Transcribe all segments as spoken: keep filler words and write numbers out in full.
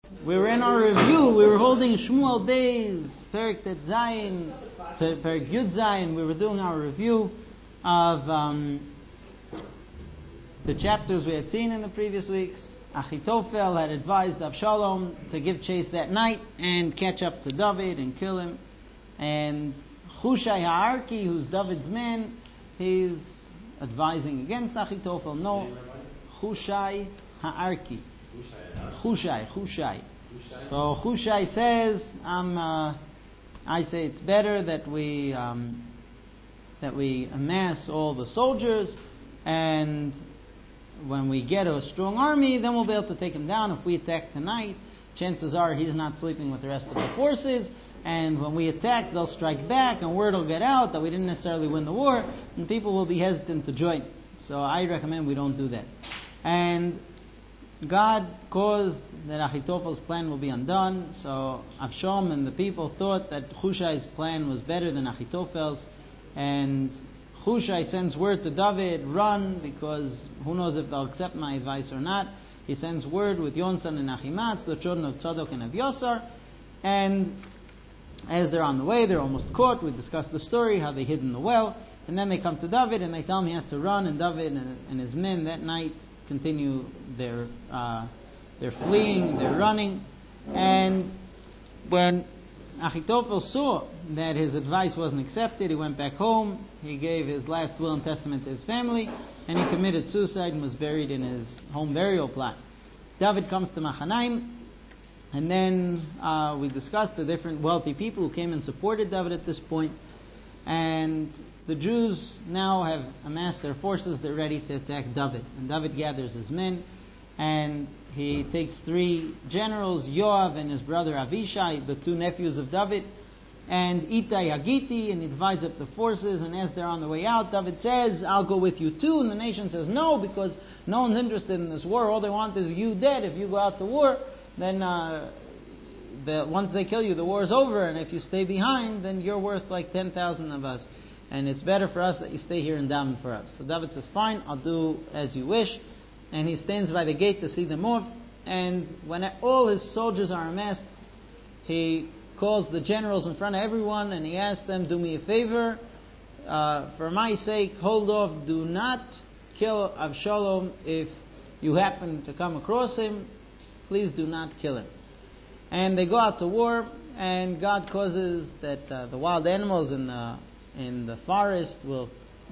We were in our review. We were holding Shmuel Beis, Perek Tet Zayin, to Perek Yud Zayin. We were doing our review of um, the chapters we had seen in the previous weeks. Achitophel had advised Avshalom to give chase that night and catch up to David and kill him. And Hushai Ha'arki, who's David's man, he's advising against Achitophel. No, Hushai Ha'arki. Hushai, Hushai. So Hushai says, "I'm. Uh, I say it's better that we um, that we amass all the soldiers, and when we get a strong army, then we'll be able to take him down. If we attack tonight, chances are he's not sleeping with the rest of the forces, and when we attack, they'll strike back, and word will get out that we didn't necessarily win the war, and people will be hesitant to join. So I recommend we don't do that." And God caused that Achitophel's plan will be undone. So Avshalom and the people thought that Hushai's plan was better than Achitophel's, and Hushai sends word to David, run, because who knows if they'll accept my advice or not. He sends word with Yonsan and Achimatz, the children of Tzadok and Avyasar, and as they're on the way, they're almost caught. We discussed the story, how they hid in the well, and then they come to David and they tell him he has to run, and David and, and his men that night continue their uh, their fleeing, their running. And when Achitophel saw that his advice wasn't accepted, he went back home, he gave his last will and testament to his family, and he committed suicide and was buried in his home burial plot. David comes to Machanaim, and then uh, we discussed the different wealthy people who came and supported David at this point. And the Jews now have amassed their forces, they're ready to attack David. And David gathers his men, and he takes three generals, Yoav and his brother Avishai, the two nephews of David, and Ittai Hagiti, and he divides up the forces. And as they're on the way out, David says, "I'll go with you too." And the nation says no, because no one's interested in this war. All they want is you dead. If you go out to war, then uh, the, once they kill you, the war is over. And if you stay behind, then you're worth like ten thousand of us. And it's better for us that you stay here and daven for us. So David says, "Fine, I'll do as you wish." And he stands by the gate to see them off. And when all his soldiers are amassed, he calls the generals in front of everyone and he asks them, "Do me a favor, uh, for my sake, hold off. Do not kill Avshalom. If you happen to come across him, please do not kill him." And they go out to war, and God causes that uh, the wild animals in the in the forest will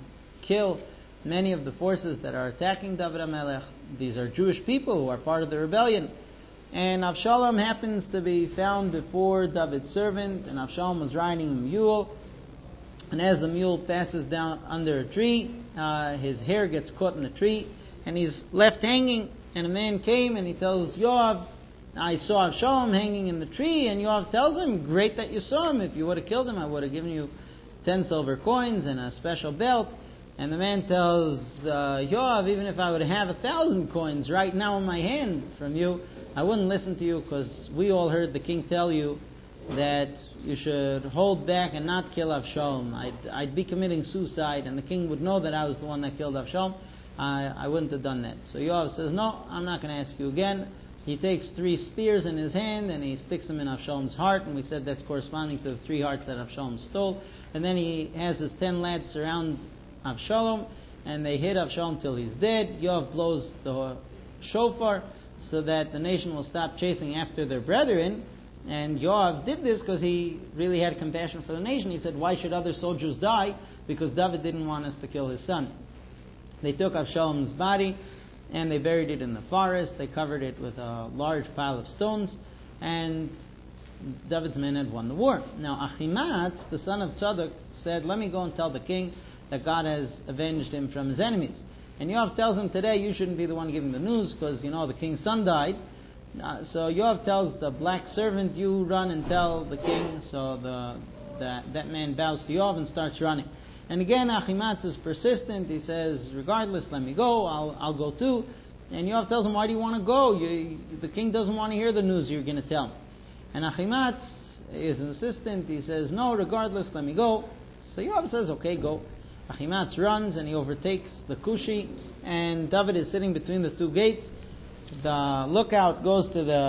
kill many of the forces that are attacking David HaMelech. These are Jewish people who are part of the rebellion. And Avshalom happens to be found before David's servant, and Avshalom was riding a mule. And as the mule passes down under a tree, uh, his hair gets caught in the tree, and he's left hanging. And a man came and he tells Yoav, "I saw Avshalom hanging in the tree." And Yoav tells him, "Great that you saw him. If you would have killed him, I would have given you ten silver coins and a special belt." And the man tells uh, Yoav, "Even if I would have a thousand coins right now in my hand from you, I wouldn't listen to you, because we all heard the king tell you that you should hold back and not kill Avshalom. I'd, I'd be committing suicide, and the king would know that I was the one that killed Avshalom. I, I wouldn't have done that." So Yoav says, "No, I'm not going to ask you again." He takes three spears in his hand and he sticks them in Avshalom's heart, and we said that's corresponding to the three hearts that Avshalom stole. And then he has his ten lads surround Avshalom, and they hit Avshalom till he's dead. Yoav blows the shofar so that the nation will stop chasing after their brethren. And Yoav did this because he really had compassion for the nation. He said, "Why should other soldiers die? Because David didn't want us to kill his son." They took Avshalom's body and they buried it in the forest. They covered it with a large pile of stones, and David's men had won the war. Now Achimatz, the son of Tzadok, said, "Let me go and tell the king that God has avenged him from his enemies." And Yoav tells him, "Today you shouldn't be the one giving the news, because you know the king's son died." Uh, so Yoav tells the black servant, "You run and tell the king." So the, the that man bows to Yoav and starts running. And again, Achimatz is persistent. He says, "Regardless, let me go. I'll I'll go too." And Yoav tells him, "Why do you want to go? You, the king doesn't want to hear the news you're going to tell him." And Achimatz is insistent. He says, "No, regardless, let me go." So Yoav says, "Okay, go." Achimatz runs and he overtakes the Cushi, and David is sitting between the two gates. The lookout goes to the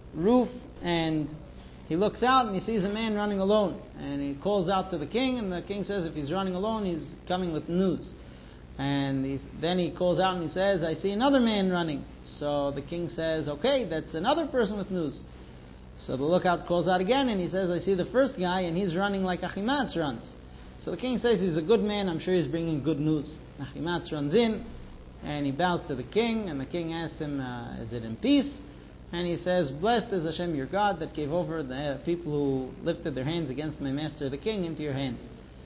roof, and he looks out and he sees a man running alone. And he calls out to the king, and the king says if he's running alone, he's coming with news. And he's, then he calls out and he says, I see another man running. So the king says, okay, that's another person with news. So the lookout calls out again and he says, I see the first guy and he's running like Achimaatz runs. So the king says he's a good man, I'm sure he's bringing good news. Achimaatz runs in and he bows to the king, and the king asks him, uh, is it in peace? And he says, blessed is Hashem your God that gave over the people who lifted their hands against my master the king into your hands.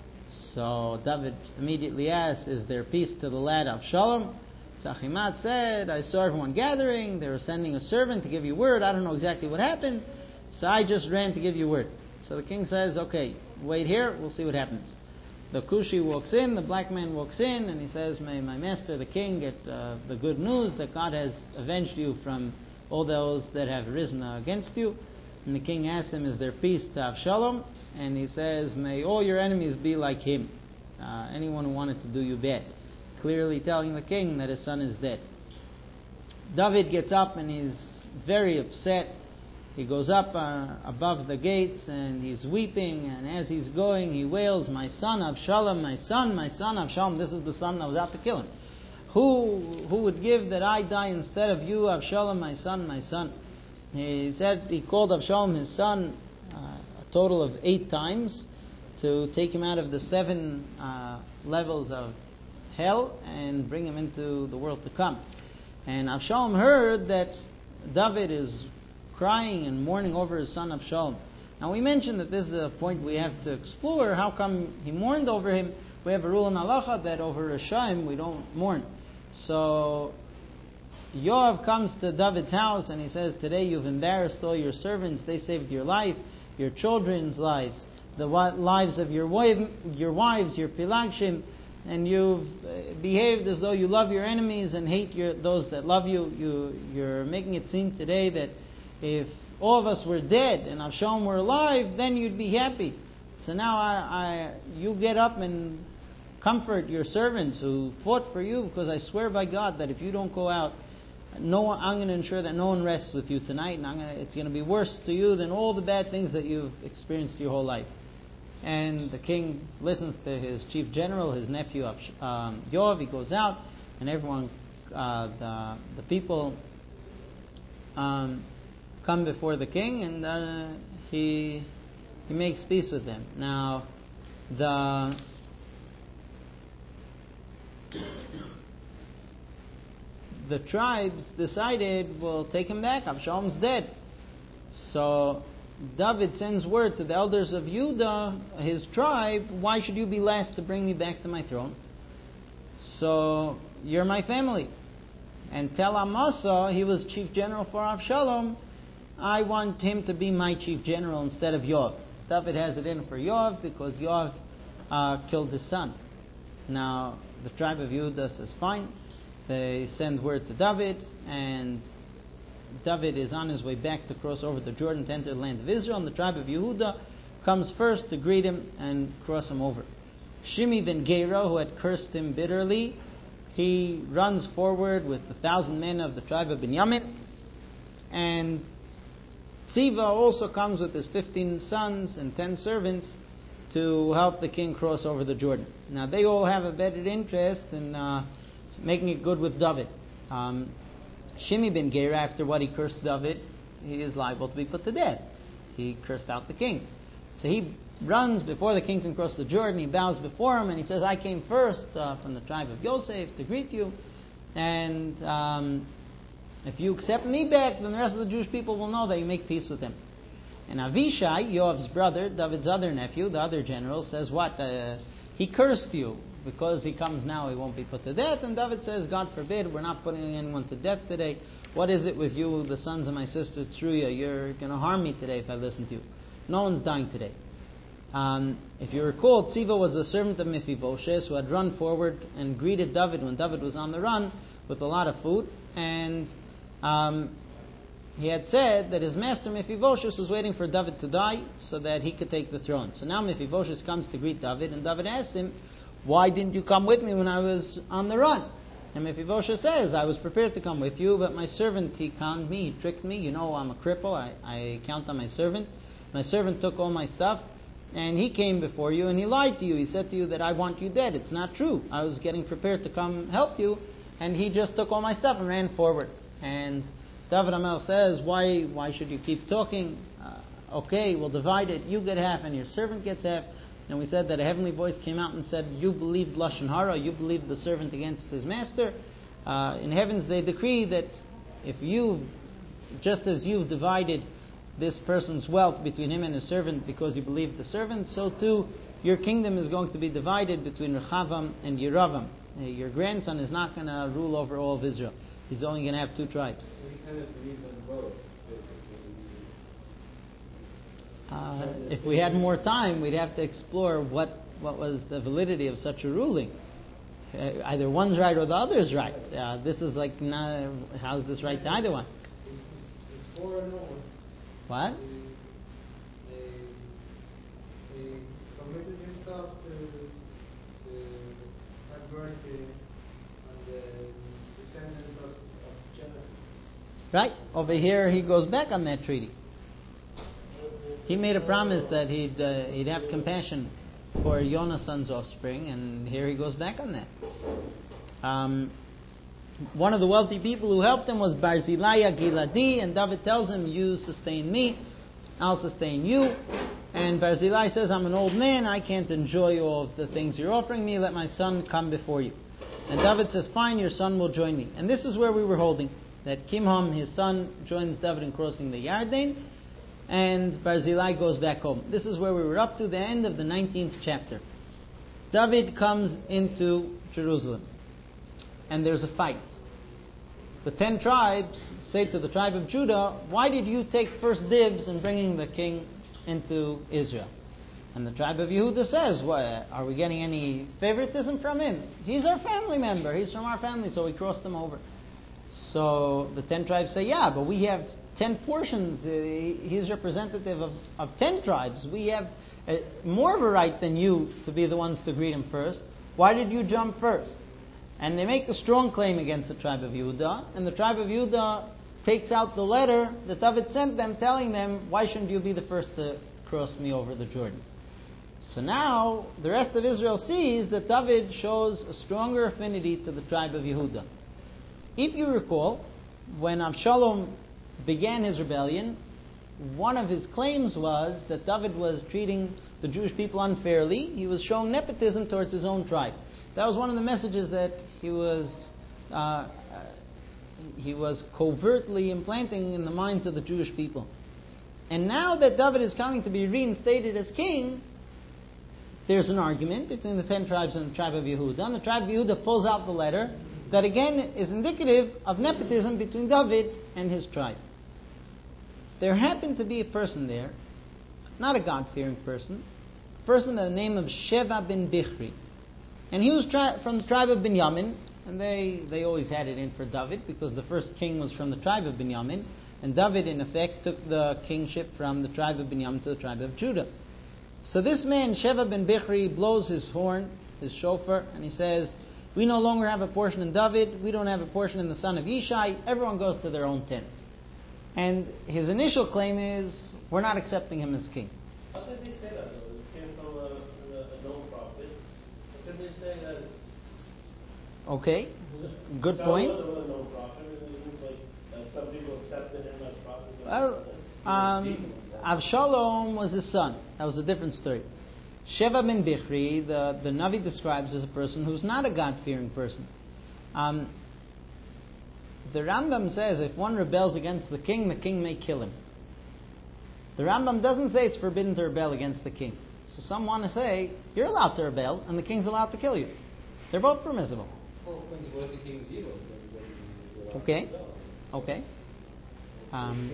So David immediately asks, is there peace to the lad Avshalom? So Achimaatz said, I saw everyone gathering, they were sending a servant to give you word, I don't know exactly what happened, so I just ran to give you word. So the king says, okay, wait here, we'll see what happens. The Kushi walks in, the black man walks in, and he says, may my master the king get uh, the good news that God has avenged you from all those that have risen against you. And the king asks him, is there peace to Avshalom? And he says, may all your enemies be like him, uh, anyone who wanted to do you bad. Clearly telling the king that his son is dead. David gets up and he's very upset. He goes up uh, above the gates and he's weeping, and as he's going he wails, my son Avshalom, my son, my son Avshalom. This is the son that was out to kill him. Who who would give that I die instead of you, Avshalom, my son, my son? He said he called Avshalom his son uh, a total of eight times to take him out of the seven uh, levels of hell and bring him into the world to come. And Avshalom heard that David is crying and mourning over his son Avshalom. Now we mentioned that this is a point we have to explore. How come he mourned over him? We have a rule in Halacha that over Rishaim we don't mourn. So Yoav comes to David's house and he says, today you've embarrassed all your servants, they saved your life, your children's lives, the lives of your wife, your wives, your pilagshim, and you've behaved as though you love your enemies and hate your, those that love you. you. You're making it seem today that if all of us were dead and Avshalom were alive, then you'd be happy. So now I, I, you get up and comfort your servants who fought for you, because I swear by God that if you don't go out, no one, I'm going to ensure that no one rests with you tonight, and I'm going to, it's going to be worse to you than all the bad things that you've experienced your whole life. And the king listens to his chief general, his nephew um, Yoav. He goes out, and everyone, uh, the, the people um, come before the king, and uh, he he makes peace with them. Now, the the tribes decided, we'll take him back. Avshalom's dead. So David sends word to the elders of Judah, his tribe, why should you be last to bring me back to my throne? So you're my family. And tell Amasa, he was chief general for Avshalom, I want him to be my chief general instead of Yoav. David has it in for Yoav because Yoav uh, killed his son. Now the tribe of Judah says fine. They send word to David, and David is on his way back to cross over the Jordan to enter the land of Israel, and the tribe of Yehuda comes first to greet him and cross him over. Shimi ben Gera, who had cursed him bitterly, he runs forward with a thousand men of the tribe of Binyamin, and Tziva also comes with his fifteen sons and ten servants to help the king cross over the Jordan. Now they all have a vested interest in uh, making it good with David. Um, Shimi ben Gera, after what he cursed David, he is liable to be put to death. He cursed out the king. So he runs before the king can cross the Jordan. He bows before him and he says, I came first uh, from the tribe of Yosef to greet you. And um, if you accept me back, then the rest of the Jewish people will know that you make peace with him. And Avishai, Yoav's brother, David's other nephew, the other general, says, what? Uh, he cursed you. Because he comes now, he won't be put to death. And David says, God forbid, we're not putting anyone to death today. What is it with you, the sons of my sister Truya? You're going to harm me today if I listen to you. No one's dying today. Um, if you recall, Tziva was the servant of Mephibosheth who had run forward and greeted David when David was on the run with a lot of food. And um, he had said that his master Mephibosheth was waiting for David to die so that he could take the throne. So now Mephibosheth comes to greet David, and David asks him, why didn't you come with me when I was on the run? And Mephibosheth says, I was prepared to come with you, but my servant, he conned me, he tricked me. You know, I'm a cripple. I, I count on my servant. My servant took all my stuff, and he came before you, and he lied to you. He said to you that I want you dead. It's not true. I was getting prepared to come help you, and he just took all my stuff and ran forward. And David HaMelech says, why why should you keep talking? Uh, okay, we'll divide it. You get half, and your servant gets half. And we said that a heavenly voice came out and said, you believed Lashon Hara, you believed the servant against his master. Uh, in heavens they decree that if you, just as you've divided this person's wealth between him and his servant because you believed the servant, so too your kingdom is going to be divided between Rechavam and Yeravam. Uh, your grandson is not going to rule over all of Israel. He's only going to have two tribes. So he kind of believed them both, Uh, if we had more time, we'd have to explore what, what was the validity of such a ruling. Uh, either one's right or the other's right. Uh, this is like, not, how's this right to either one? It's four and all. What? He, he, he committed himself to, to have mercy on the descendants of, of Jacob. Right. Over here, he goes back on that treaty. He made a promise that he'd uh, he'd have compassion for Yonason's offspring, and here he goes back on that. Um, one of the wealthy people who helped him was Barzillai Giladi, and David tells him, you sustain me, I'll sustain you. And Barzillai says, I'm an old man, I can't enjoy all of the things you're offering me, let my son come before you. And David says, fine, your son will join me. And this is where we were holding, that Kimham, his son, joins David in crossing the Yarden, and Barzillai goes back home. This is where we were up to, the end of the nineteenth chapter. David comes into Jerusalem, and there's a fight. The ten tribes say to the tribe of Judah, why did you take first dibs in bringing the king into Israel? And the tribe of Yehuda says, what, are we getting any favoritism from him? He's our family member, he's from our family, so we crossed him over. So the ten tribes say, yeah, but we have ten portions. Uh, he's representative of, of ten tribes. We have uh, more of a right than you to be the ones to greet him first. Why did you jump first? And they make a strong claim against the tribe of Yehuda, and the tribe of Yehuda takes out the letter that David sent them telling them, why shouldn't you be the first to cross me over the Jordan? So now the rest of Israel sees that David shows a stronger affinity to the tribe of Yehuda. If you recall, when Avshalom began his rebellion, one of his claims was that David was treating the Jewish people unfairly. He was showing nepotism towards his own tribe. That was one of the messages that he was uh, he was covertly implanting in the minds of the Jewish people. And now that David is coming to be reinstated as king, there's an argument between the ten tribes and the tribe of Yehuda. And the tribe of Yehuda pulls out the letter that again is indicative of nepotism between David and his tribe. There happened to be a person there, not a God-fearing person, a person by the name of Sheva ben Bichri. And he was tri- from the tribe of Binyamin, and they, they always had it in for David because the first king was from the tribe of Binyamin, and David in effect took the kingship from the tribe of Binyamin to the tribe of Judah. So this man, Sheva ben Bichri, blows his horn, his shofar, and he says, we no longer have a portion in David, we don't have a portion in the son of Yishai, everyone goes to their own tent. And his initial claim is, we're not accepting him as king. How did they say that though? It came from a, a, a known prophet. How could they say that? Okay, good point. That was a known prophet. It was like uh, some people accepted him as prophet. Well, um, Avshalom was his son. That was a different story. Sheva ben Bichri, the, the Navi describes as a person who's not a God-fearing person. Um, the Rambam says if one rebels against the king, the king may kill him. The Rambam doesn't say it's forbidden to rebel against the king. So some want to say, you're allowed to rebel, and the king's allowed to kill you. They're both permissible. Well, what if the king's evil? Okay. Okay. Um,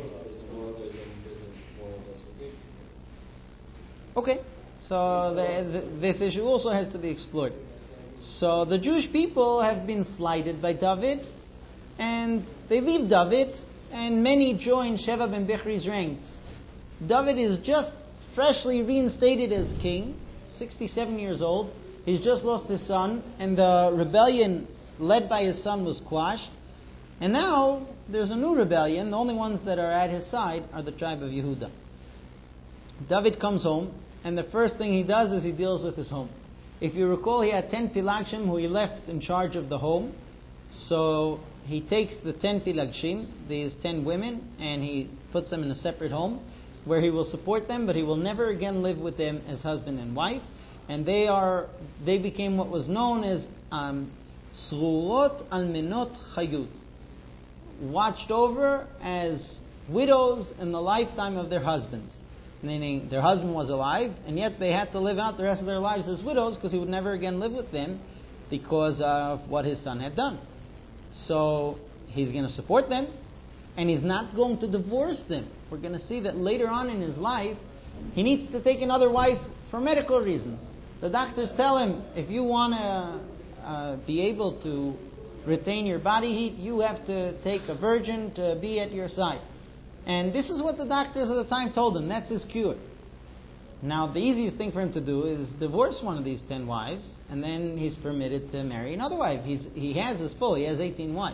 okay. So the, the, this issue also has to be explored. So the Jewish people have been slighted by David, and they leave David, and many join Sheva ben Bichri's ranks. David is just freshly reinstated as king, sixty-seven years old. He's just lost his son, and the rebellion led by his son, was quashed. And now there's a new rebellion. The only ones that are at his side are the tribe of Yehuda. David comes home, and the first thing he does is he deals with his home. If you recall, he had ten Pilagshim who he left in charge of the home. So he takes the ten Pilagshim, these ten women, and he puts them in a separate home where he will support them, but he will never again live with them as husband and wife. And they are they became what was known as um, Srurot Almenot Chayut, watched over as widows in the lifetime of their husbands. Meaning their husband was alive, and yet they had to live out the rest of their lives as widows because he would never again live with them because of what his son had done. So he's going to support them, and he's not going to divorce them. We're going to see that later on in his life, he needs to take another wife for medical reasons. The doctors tell him, if you want to uh, be able to retain your body heat, you have to take a virgin to be at your side. And this is what the doctors of the time told him. That's his cure. Now, the easiest thing for him to do is divorce one of these ten wives, and then he's permitted to marry another wife. He's, he has his full. He has eighteen wives.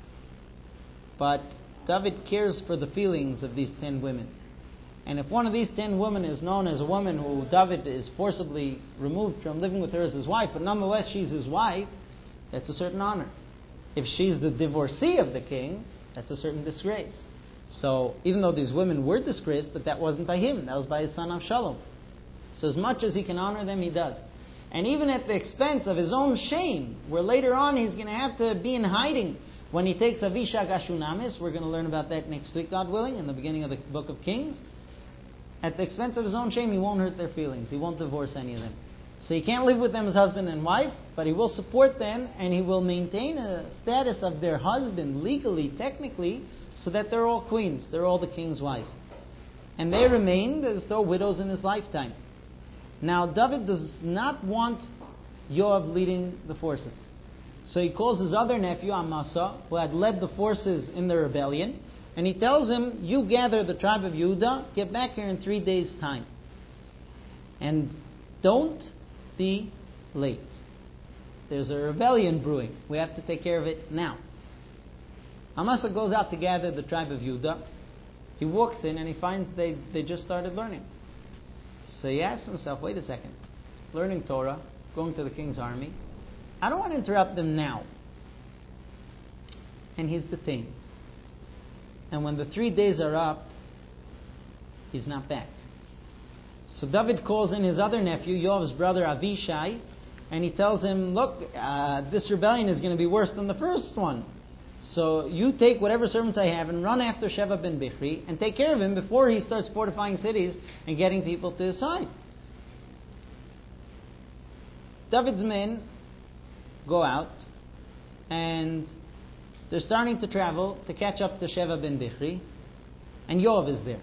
But David cares for the feelings of these ten women. And if one of these ten women is known as a woman who David is forcibly removed from living with her as his wife, but nonetheless she's his wife, that's a certain honor. If she's the divorcee of the king, that's a certain disgrace. So, even though these women were disgraced, but that wasn't by him, that was by his son Avshalom. So as much as he can honor them, he does. And even at the expense of his own shame, where later on he's going to have to be in hiding when he takes Avishag Ashunamis. We're going to learn about that next week, God willing, in the beginning of the book of Kings. At the expense of his own shame, he won't hurt their feelings. He won't divorce any of them. So he can't live with them as husband and wife, but he will support them, and he will maintain a status of their husband legally, technically, so that they're all queens. They're all the king's wives. And they remained as though widows in his lifetime. Now, David does not want Yoav leading the forces. So he calls his other nephew, Amasa, who had led the forces in the rebellion, and he tells him, you gather the tribe of Yehuda, get back here in three days' time. And don't be late. There's a rebellion brewing. We have to take care of it now. Amasa goes out to gather the tribe of Yehuda. He walks in and he finds they, they just started learning. So he asks himself, wait a second, learning Torah, going to the king's army, I don't want to interrupt them now. And he's detained. And when the three days are up, he's not back. So David calls in his other nephew, Yoav's brother Avishai, and he tells him, look, uh, this rebellion is going to be worse than the first one. So you take whatever servants I have and run after Sheva ben Bichri and take care of him before he starts fortifying cities and getting people to his side. David's men go out and they're starting to travel to catch up to Sheva ben Bichri, and Yoav is there.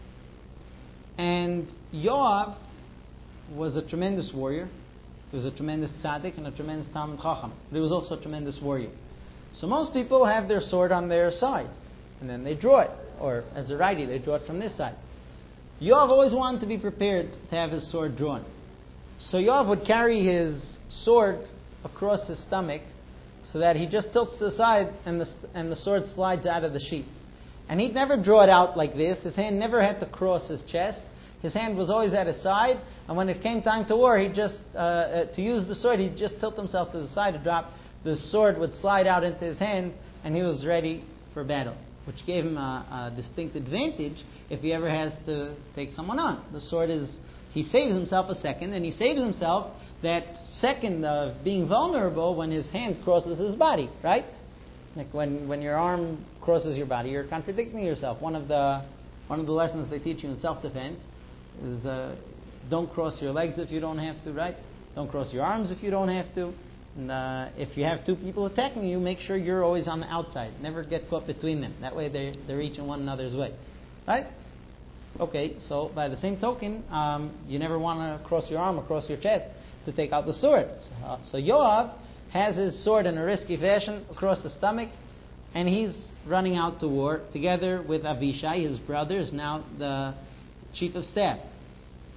And Yoav was a tremendous warrior. He was a tremendous tzaddik and a tremendous Talmid Chacham. But he was also a tremendous warrior. So most people have their sword on their side, and then they draw it. Or as a righty, they draw it from this side. Yoav always wanted to be prepared to have his sword drawn. So Yoav would carry his sword across his stomach so that he just tilts to the side and the, and the sword slides out of the sheath. And he'd never draw it out like this. His hand never had to cross his chest. His hand was always at his side. And when it came time to war, he just uh, uh, to use the sword, he'd just tilt himself to the side to drop. The sword would slide out into his hand, and he was ready for battle, which gave him a, a distinct advantage if he ever has to take someone on. The sword is, he saves himself a second, and he saves himself that second of being vulnerable when his hand crosses his body, right? Like when, when your arm crosses your body, you're contradicting yourself. One of the one of the lessons they teach you in self-defense is uh, don't cross your legs if you don't have to, right? Don't cross your arms if you don't have to. And, uh, if you have two people attacking you, make sure you're always on the outside. Never get caught between them. That way they're, they're each in one another's way. Right? Okay, so by the same token, um, you never want to cross your arm across your chest to take out the sword. So, uh, so Yoav has his sword in a risky fashion across the stomach, and he's running out to war together with Avishai, his brother, is now the chief of staff.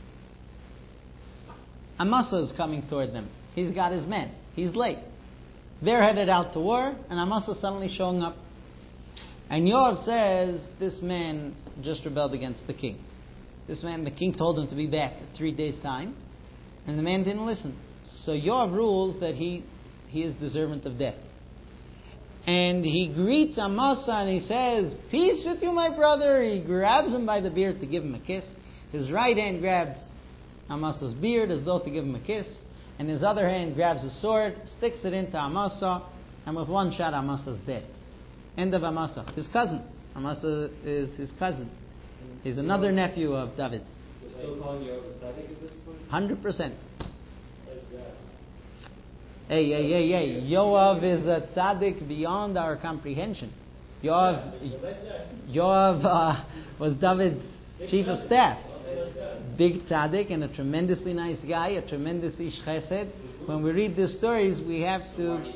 Amasa is coming toward them. He's got his men. He's late. They're headed out to war, and Amasa suddenly showing up. And Yoav says, this man just rebelled against the king. This man, the king told him to be back in three days' time, and the man didn't listen. So Yoav rules that he, he is deserving of death. And he greets Amasa and he says, peace with you, my brother. He grabs him by the beard to give him a kiss. His right hand grabs Amasa's beard as though to give him a kiss. And his other hand grabs a sword, sticks it into Amasa, and with one shot Amasa's dead. End of Amasa. His cousin. Amasa is his cousin. He's another nephew of David's. You're still calling Yoav a tzaddik at this point? one hundred percent. Praise God. Hey, hey, hey, hey. Yoav is a tzaddik beyond our comprehension. Yoav, Yoav uh, was David's chief of staff. Big tzaddik and a tremendously nice guy, a tremendous ish chesed. When we read these stories, we have to,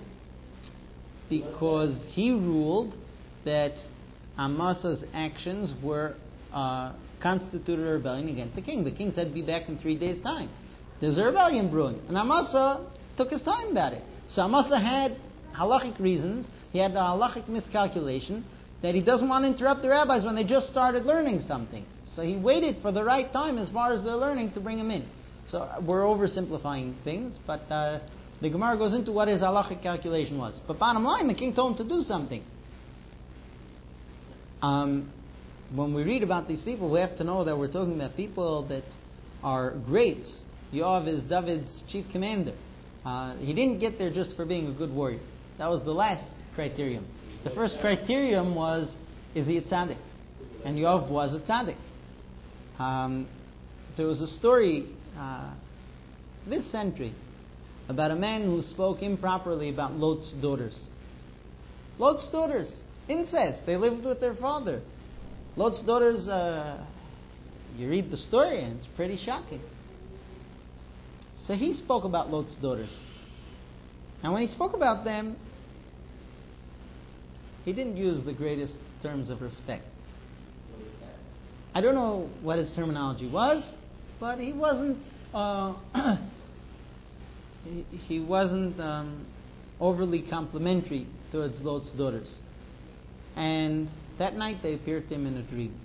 because he ruled that Amasa's actions were uh, constituted a rebellion against the king. The king said, be back in three days' time. There's a rebellion brewing. And Amasa took his time about it. So Amasa had halachic reasons. He had a halachic miscalculation that he doesn't want to interrupt the rabbis when they just started learning something. So he waited for the right time as far as they're learning to bring him in. So we're oversimplifying things, but uh, the Gemara goes into what his halachic calculation was. But bottom line, the king told him to do something. Um, when we read about these people, we have to know that we're talking about people that are great. Yoav is David's chief commander. Uh, he didn't get there just for being a good warrior. That was the last criterion. The first criterion was, is he a tzaddik? And Yoav was a tzaddik. Um, there was a story uh, this century about a man who spoke improperly about Lot's daughters. Lot's daughters, incest. They lived with their father. Lot's daughters, uh, you read the story and it's pretty shocking. So he spoke about Lot's daughters. And when he spoke about them, he didn't use the greatest terms of respect. I don't know what his terminology was, but he wasn't uh, he, he wasn't um, overly complimentary towards Lot's daughters. And that night they appeared to him in a dream.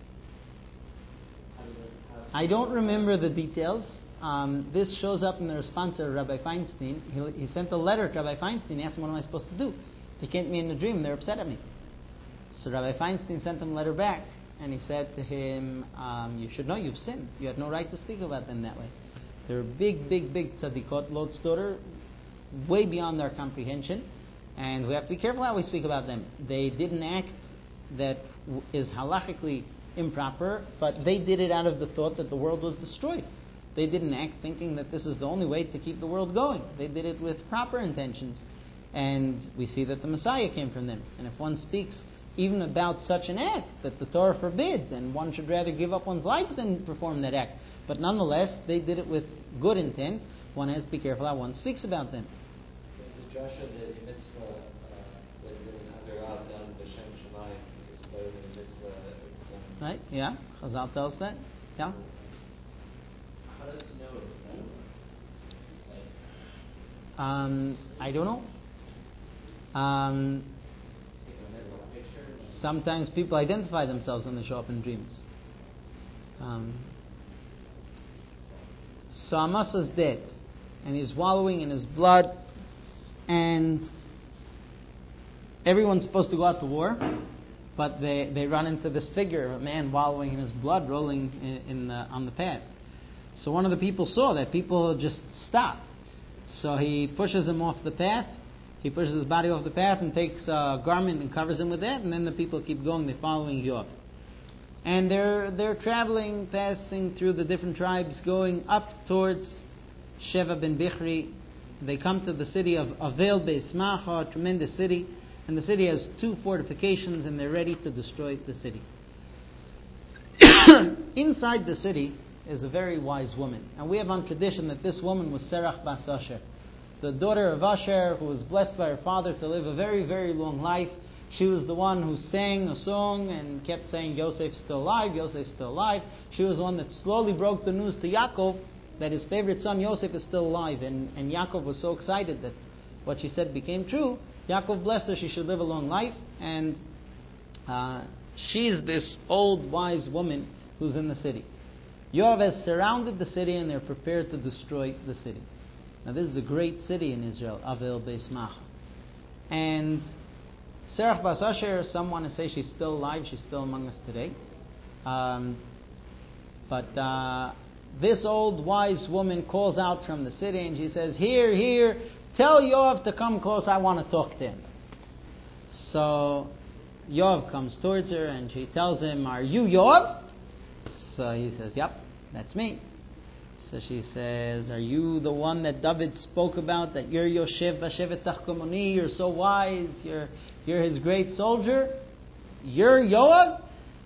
I don't remember the details. Um, this shows up in the response of Rabbi Feinstein. He, he sent a letter to Rabbi Feinstein. He asked him, what am I supposed to do? They came to me in a dream. They're upset at me. So Rabbi Feinstein sent him a letter back. And he said to him, um, you should know you've sinned. You had no right to speak about them that way. They're big, big, big tzaddikot, Lot's daughter, way beyond our comprehension. And we have to be careful how we speak about them. They did an act that is halachically improper, but they did it out of the thought that the world was destroyed. They did an act thinking that this is the only way to keep the world going. They did it with proper intentions. And we see that the Messiah came from them. And if one speaks even about such an act that the Torah forbids, and one should rather give up one's life than perform that act. But nonetheless, they did it with good intent. One has to be careful how one speaks about them. Joshua, the mitzvah, uh, with the Avirat done b'Shem Shemayim is better than the mitzvah. Right? Yeah. Chazal tells that. Yeah. How does he know that? Um, I don't know. Um, sometimes people identify themselves when they show up in dreams. Um, so Amasa's dead, and he's wallowing in his blood, and everyone's supposed to go out to war, but they, they run into this figure of a man wallowing in his blood, rolling in, in the, on the path. So one of the people saw that. People just stopped. So he pushes him off the path. He pushes his body off the path and takes a garment and covers him with that, and then the people keep going. They're following Yoav. And they're they're traveling, passing through the different tribes, going up towards Sheva ben Bichri. They come to the city of Avel Beis Macha, a tremendous city, and the city has two fortifications, and they're ready to destroy the city. Inside the city is a very wise woman, and we have on tradition that this woman was Serach Bas Asher, the daughter of Asher, who was blessed by her father to live a very, very long life. She was the one who sang a song and kept saying, Yosef's still alive, Yosef's still alive. She was the one that slowly broke the news to Yaakov that his favorite son Yosef is still alive. And, and Yaakov was so excited that what she said became true. Yaakov blessed her, she should live a long life, and uh, she's this old, wise woman who's in the city. Yoav has surrounded the city, and they're prepared to destroy the city. Now this is a great city in Israel, Avel Beis Macha. And Serach Bas Asher, some want to say she's still alive, she's still among us today. Um, but uh, this old wise woman calls out from the city and she says, "Here, here, tell Yoav to come close, I want to talk to him." So Yoav comes towards her and she tells him, "Are you Yoav?" So he says, "Yep, that's me." So she says, "Are you the one that David spoke about, that you're Yoshev Vashevet Tachkomoni, you're so wise, you're, you're his great soldier? You're Yoav?"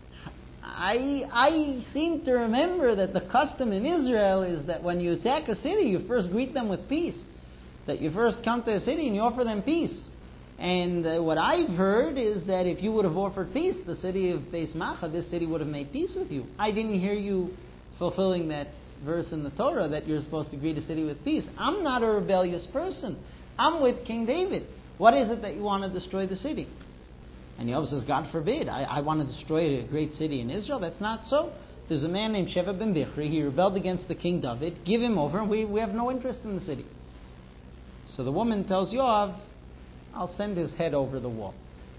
I, I seem to remember that the custom in Israel is that when you attack a city, you first greet them with peace. That you first come to a city and you offer them peace. And uh, what I've heard is that if you would have offered peace, the city of Beis Macha, this city would have made peace with you. I didn't hear you fulfilling that verse in the Torah that you're supposed to greet a city with peace. I'm not a rebellious person. I'm with King David. What is it that you want to destroy the city? And Yoav says, "God forbid, I, I want to destroy a great city in Israel." That's not so. There's a man named Sheva ben Bichri. He rebelled against the king David. Give him over, and we, we have no interest in the city. So the woman tells Yoav, "I'll send his head over the wall."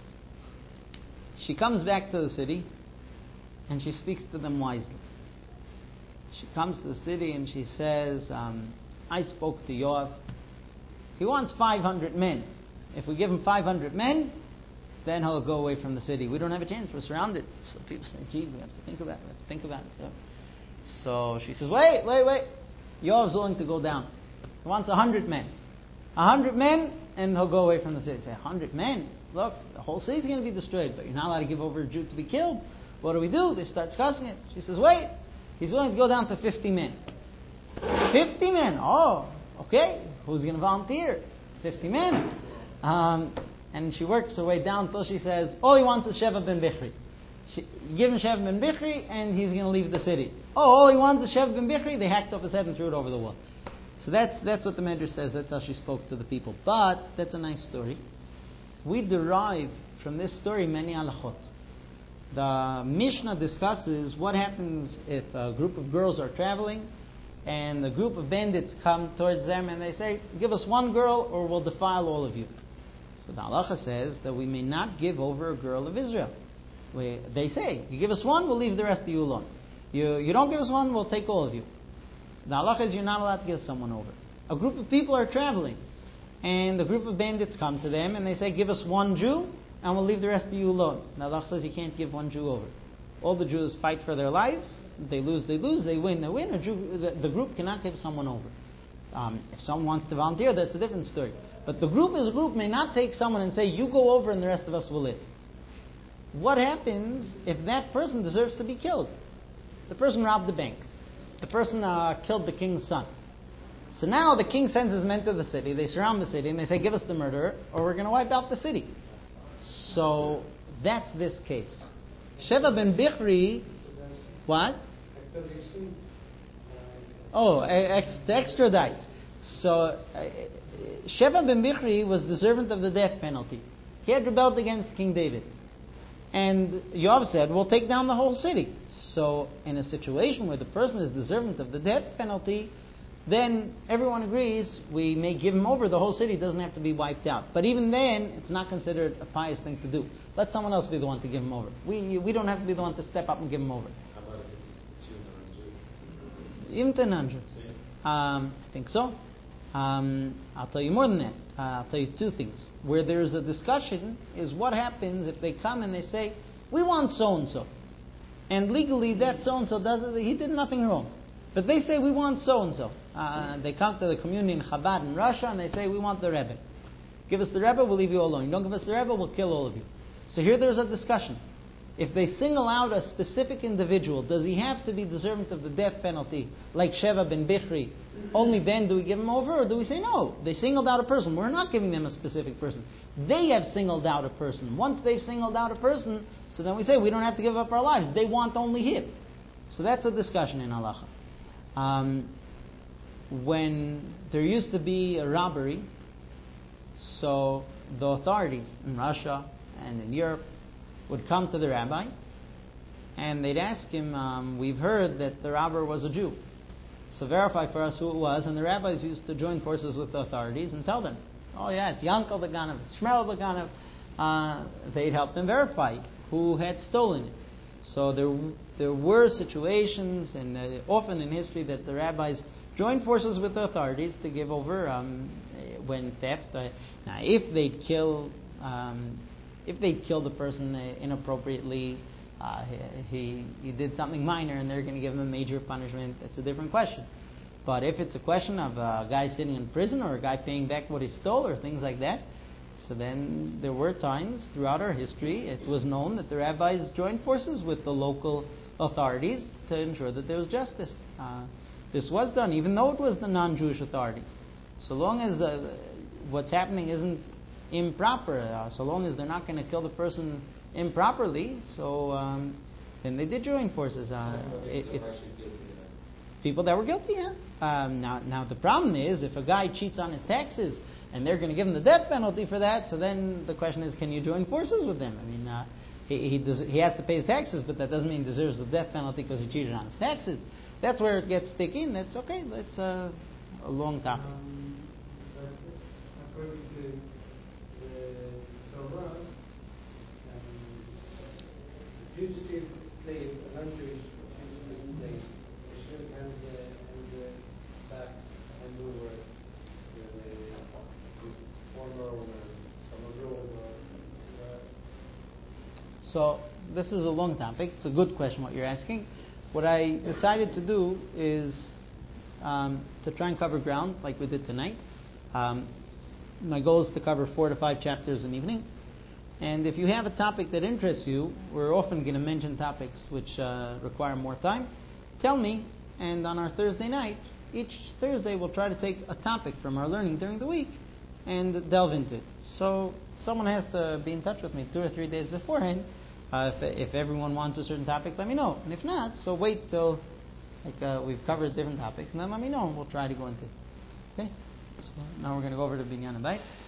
She comes back to the city, and she speaks to them wisely. She comes to the city, and she says, um, "I spoke to Yoav. He wants five hundred men. If we give him five hundred men, then he'll go away from the city. We don't have a chance. We're surrounded." So people say, "Gee, we have to think about it. We have to think about it." Yeah. So she says, "Wait, wait, wait. Yoav's willing to go down. He wants a hundred men. A hundred men, and he'll go away from the city." Say, "A hundred men? Look, the whole city's going to be destroyed, but you're not allowed to give over a Jew to be killed. What do we do?" They start discussing it. She says, "Wait. He's willing to go down to fifty men. Fifty men? Oh, okay. Who's going to volunteer? Fifty men." Um... And she works her way down until she says, "All he wants is Sheva ben Bichri. She, give him Sheva ben Bichri and he's going to leave the city." "Oh, all he wants is Sheva ben Bichri." They hacked off his head and threw it over the wall. So that's that's what the Medrash says. That's how she spoke to the people. But that's a nice story. We derive from this story many halachot. The Mishnah discusses what happens if a group of girls are traveling and a group of bandits come towards them and they say, "Give us one girl or we'll defile all of you." So the halacha says that we may not give over a girl of Israel. We, they say, "You give us one, we'll leave the rest of you alone. You, you don't give us one, we'll take all of you." The halacha is you're not allowed to give someone over. A group of people are traveling, and a group of bandits come to them, and they say, "Give us one Jew, and we'll leave the rest of you alone." The halacha says you can't give one Jew over. All the Jews fight for their lives. They lose, they lose. They win, they win. A Jew, the, the group cannot give someone over. Um, if someone wants to volunteer, that's a different story. But the group as a group may not take someone and say, "You go over and the rest of us will live." What happens if that person deserves to be killed? The person robbed the bank. The person uh, killed the king's son. So now the king sends his men to the city. They surround the city and they say, "Give us the murderer or we're going to wipe out the city." So that's this case. Sheva ben Bichri, what? Oh, ex- to extradite. So, uh, Sheva ben Bichri was the servant of the death penalty. He had rebelled against King David. And Yoav said, "We'll take down the whole city." So, in a situation where the person is the servant of the death penalty, then everyone agrees we may give him over. The whole city doesn't have to be wiped out. But even then, it's not considered a pious thing to do. Let someone else be the one to give him over. We we don't have to be the one to step up and give him over. How about if it's two non-Jews? Even to non-Jews. Um, I think so. Um, I'll tell you more than that. Uh, I'll tell you two things. Where there's a discussion is what happens if they come and they say, "We want so-and-so." And legally that so-and-so does it. He did nothing wrong. But they say, "We want so-and-so." Uh, they come to the community in Chabad in Russia and they say, "We want the Rebbe. Give us the Rebbe, we'll leave you alone. You don't give us the Rebbe, we'll kill all of you." So here there's a discussion. If they single out a specific individual, does he have to be the servant of the death penalty, like Sheva ben Bichri? Only then do we give him over, or do we say no? They singled out a person. We're not giving them a specific person. They have singled out a person. Once they've singled out a person, so then we say we don't have to give up our lives. They want only him. So that's a discussion in halacha. Um, when there used to be a robbery So the authorities in Russia and in Europe would come to the rabbi and they'd ask him, um, we've heard that the robber was a Jew. So verify for us who it was. And the rabbis used to join forces with the authorities and tell them, oh yeah, it's Yankel the Ganav, it's Shmuel the Ganav. Uh, they'd help them verify who had stolen it. So there, there were situations, and uh, often in history, that the rabbis joined forces with the authorities to give over um, when theft. Uh, now, if they'd kill, um, if they'd kill the person uh, inappropriately, uh, he he did something minor, and they're going to give him a major punishment. That's a different question. But if it's a question of a guy sitting in prison or a guy paying back what he stole or things like that, so then there were times throughout our history it was known that the rabbis joined forces with the local authorities to ensure that there was justice. Uh, this was done even though it was the non-Jewish authorities. So long as uh, what's happening isn't improper, uh, so long as they're not going to kill the person improperly, so um, then they did join forces. Uh, it, it's people that were guilty, yeah. Um, now, now the problem is if a guy cheats on his taxes and they're going to give him the death penalty for that, so then the question is, can you join forces with them? I mean, uh, he he, does, he has to pay his taxes, but that doesn't mean he deserves the death penalty because he cheated on his taxes. That's where it gets sticky, and that's okay. That's uh, a long topic. Um, but according to the Torah, um, fugitive slave, a non-Jewish fugitive slave, they should hand the, hand the back and over former owner, from abroad or, uh, So this is a long topic. It's a good question what you're asking. What I decided to do is um, to try and cover ground like we did tonight. Um, my goal is to cover four to five chapters an evening. And if you have a topic that interests you, we're often going to mention topics which uh, require more time. Tell me, and on our Thursday night, each Thursday we'll try to take a topic from our learning during the week and delve into it. So someone has to be in touch with me two or three days beforehand. Uh, if, if everyone wants a certain topic, let me know. And if not, so wait till like uh, we've covered different topics, and then let me know, and we'll try to go into it. Okay? So now we're going to go over to Binyan Abayit.